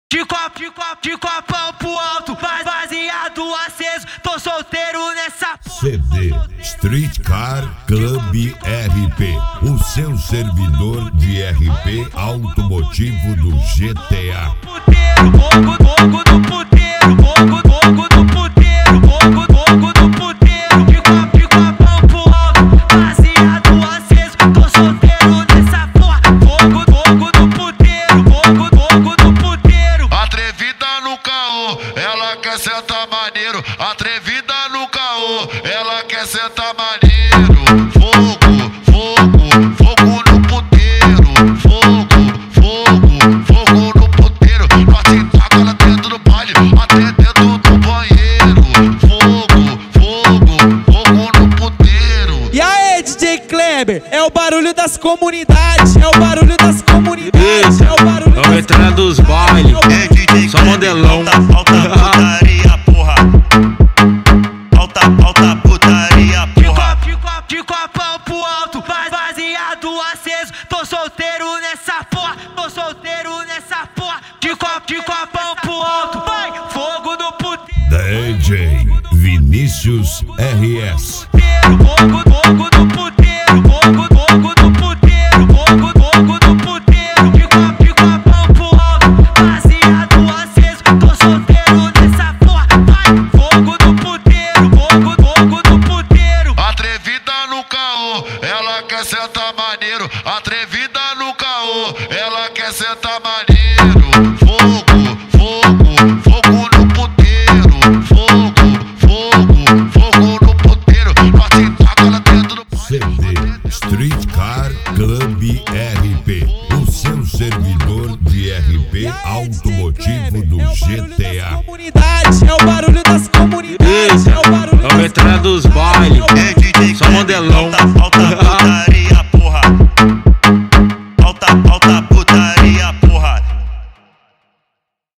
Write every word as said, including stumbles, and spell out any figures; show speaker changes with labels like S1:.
S1: De copo, de copo, de copão pro alto, baseado aceso, tô solteiro nessa porra.
S2: C D Street Car Club R P, o seu servidor de R P automotivo do G T A.
S1: Puteiro, fogo, fogo do puteiro, fogo, fogo do puteiro, fogo, fogo do puteiro. De copo, de copão pro alto, baseado aceso, tô solteiro nessa porra. Fogo, fogo do puteiro, fogo, fogo do puteiro.
S3: Atrevida no caô, ela quer sentar maneiro. Atrevida no caô, ela quer sentar maneiro. Fogo, fogo, fogo no puteiro. Fogo, fogo, fogo no puteiro. Nós taca ela dentro do baile, até dentro do banheiro. Fogo, fogo, fogo no puteiro.
S4: E aí, D J Kleber, é o barulho das comunidades, é o barulho das comunidades, é o barulho das
S5: comunidades. Entrando dos bailes, só modelão.
S6: Alta, alta putaria, porra. Alta, alta putaria, porra.
S1: De copo, de copão pro alto, baseado aceso, tô solteiro nessa porra, tô solteiro nessa porra. De copo, de copão pro alto, vai, fogo no puteiro.
S2: D J Vinícius R S.
S1: Fogo, fogo do puteiro, fogo, fogo do puteiro, fogo, fogo do puteiro. De copo, de copão pro alto, baseado aceso, tô solteiro nessa porra, vai, fogo do puteiro, fogo, fogo do puteiro.
S3: Atrevida no caô, ela quer sentar maneiro. Atrevida no caô, ela quer sentar maneiro. Fogo, fogo, fogo no puteiro. Fogo, fogo, fogo no puteiro. Nós taca ela dentro do
S2: C D Street Car Club R P, o seu servidor de R P automotivo do G T A.
S4: comunidades, é o barulho das comunidades, é o barulho das
S5: Entrando dos bailes, só modelão.